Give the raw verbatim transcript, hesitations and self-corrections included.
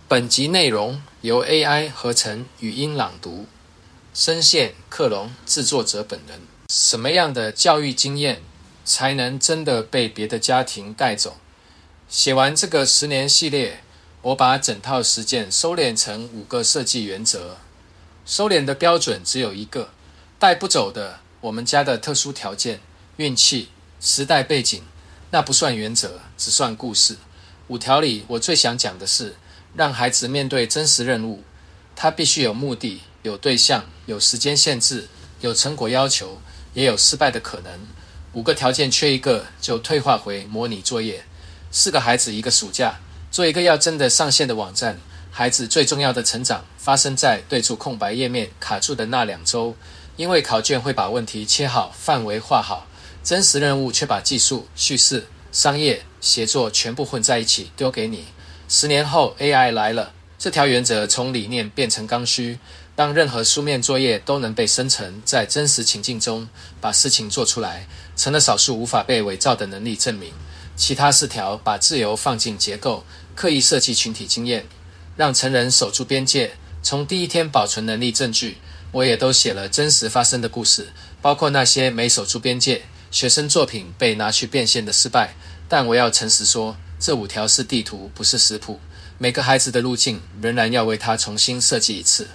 本集内容由 A I 合成语音朗读，声线克隆制作者本人。什么样的教育经验才能真的被别的家庭带走？写完这个十年系列，我把整套实践收敛成五个设计原则。收敛的标准只有一个，带不走的我们家的特殊条件、运气、时代背景，那不算原则，只算故事。五条里我最想讲的是让孩子面对真实任务，他必须有目的、有对象、有时间限制、有成果要求，也有失败的可能。五个条件缺一个，就退化回模拟作业。四个孩子一个暑假，做一个要真的上线的网站。孩子最重要的成长发生在对出空白页面卡住的那两周，因为考卷会把问题切好，范围画好，真实任务却把技术、叙事、商业、协作全部混在一起丢给你。十年后 A I 来了，这条原则从理念变成刚需，当任何书面作业都能被生成，在真实情境中把事情做出来，成了少数无法被伪造的能力证明。其他四条把自由放进结构，刻意设计群体经验，让成人守住边界，从第一天保存能力证据。我也都写了真实发生的故事，包括那些没守住边界，学生作品被拿去变现的失败。但我要诚实说，这五条是地图，不是食谱。每个孩子的路径仍然要为他重新设计一次。